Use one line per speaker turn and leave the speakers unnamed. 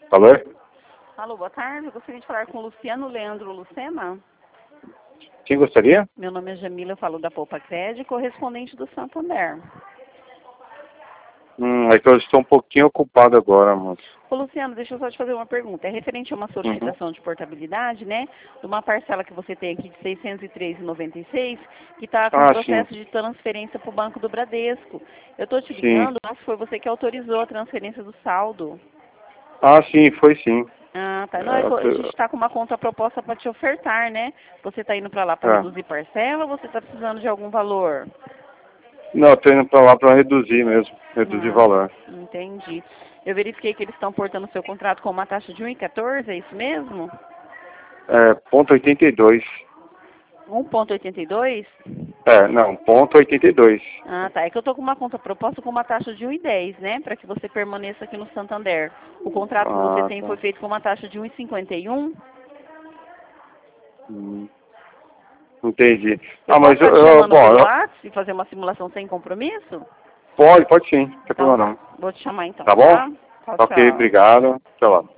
Alô?
Alô, boa tarde. Eu gostaria de falar com o Luciano Leandro Lucena.
Quem gostaria?
Meu nome é Jamila, eu falo da Poupa Crédito, correspondente do Santander.
É que eu estou um pouquinho ocupado agora, moço.
Ô, Luciano, deixa eu só te fazer uma pergunta. É referente a uma solicitação de portabilidade, né? De uma parcela que você tem aqui de R$ 603,96, que está com
Ah, sim.
processo de transferência para o Banco do Bradesco. Eu estou te
Sim.
ligando, mas foi você que autorizou a transferência do saldo.
Ah, sim, foi sim.
Ah, tá. Não,
É,
a gente está com uma conta proposta para te ofertar, né? Você está indo para lá para
é.
reduzir parcela ou você está precisando de algum valor?
Não, eu tô indo pra lá pra reduzir mesmo. Reduzir
Ah,
valor.
entendi. Eu verifiquei que eles estão portando seu contrato com uma taxa de 1,14, é isso mesmo?
É, ponto 82.
1,82?
Não, ponto 82.
Ah, tá. É que eu tô com uma conta proposta com uma taxa de 1,10, né? Para que você permaneça aqui no Santander. O contrato que você
Ah,
tem foi
tá.
feito com uma taxa de 1,51.
Hum, entendi.
Eu
Ah,
posso
mas
estar te chamando
bom,
pelo WhatsApp e fazer uma simulação sem compromisso?
pode sim, não tem
Então
problema
tá.
não.
Vou te chamar então,
Tá bom?
tá? Tchau,
Ok,
tchau.
obrigado. Tchau.